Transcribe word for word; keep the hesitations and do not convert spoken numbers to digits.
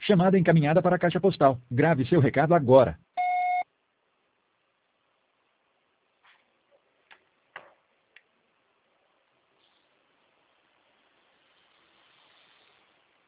Chamada encaminhada para a caixa postal. Grave seu recado agora.